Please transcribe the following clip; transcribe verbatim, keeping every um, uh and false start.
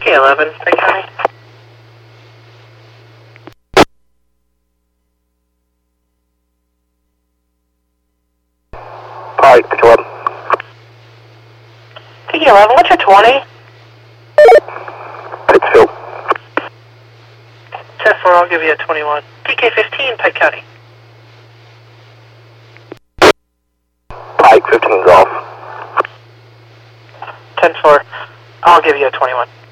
K eleven, Pike County. Pike, Pike eleven. K eleven, what's your twenty? Pittsfield. ten four, I'll give you a twenty-one. T K fifteen, Pike County. Pike fifteen Golf. ten four, I'll give you a twenty-one.